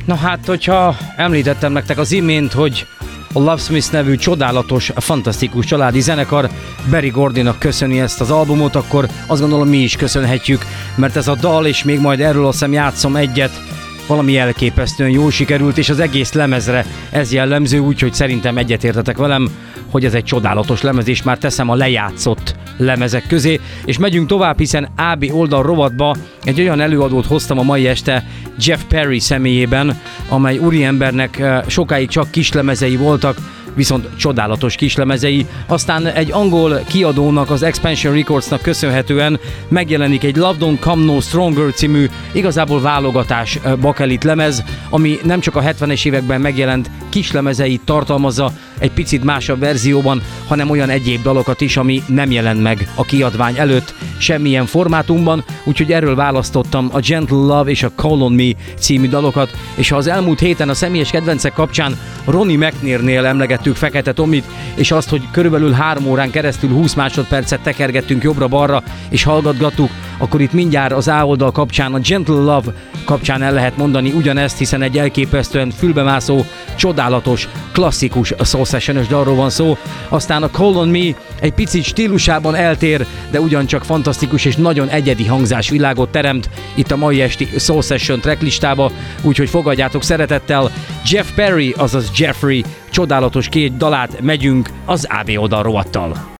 Na hát, hogyha említettem nektek az imént, hogy a Love Smith nevű csodálatos, fantasztikus családi zenekar Berry Gordynak köszöni ezt az albumot, akkor azt gondolom mi is köszönhetjük, mert ez a dal, és még majd erről azt hiszem játszom egyet, valami elképesztően jól sikerült, és az egész lemezre ez jellemző, úgyhogy szerintem egyetértetek velem, hogy ez egy csodálatos lemez, és már teszem a lejátszott lemezek közé, és megyünk tovább, hiszen AB oldal rovatba egy olyan előadót hoztam a mai este Jeff Perry személyében, amely úriembernek sokáig csak kislemezei voltak, viszont csodálatos kislemezei. Aztán egy angol kiadónak, az Expansion Recordsnak köszönhetően megjelenik egy Love Don't Come No Stronger című igazából válogatás bakelit lemez, ami nem csak a 70-es években megjelent kislemezeit tartalmazza egy picit másabb verzióban, hanem olyan egyéb dalokat is, ami nem jelent meg a kiadvány előtt semmilyen formátumban, úgyhogy erről választottam a Gentle Love és a Call on Me című dalokat, és ha az elmúlt héten a személyes kedvencek kapcsán Ronnie McNairnél emlegettük Fekete Tomit, és azt, hogy körülbelül 3 órán keresztül 20 másodpercet tekergettünk jobbra-balra, és hallgatgattuk, akkor itt mindjárt az A oldal kapcsán, a Gentle Love kapcsán el lehet mondani ugyanezt, hiszen egy elképesztően fülbemászó, csodálatos, klasszikus soul session-ös dalról van szó. Aztán a Call on Me egy picit stílusában eltér, de ugyancsak fantasztikus és nagyon egyedi hangzásvilágot teremt itt a mai esti Soul Session tracklistába, úgyhogy fogadjátok szeretettel Jeff Perry, azaz Jeffrey csodálatos 2 dalát, megyünk az AB oldal rovattal.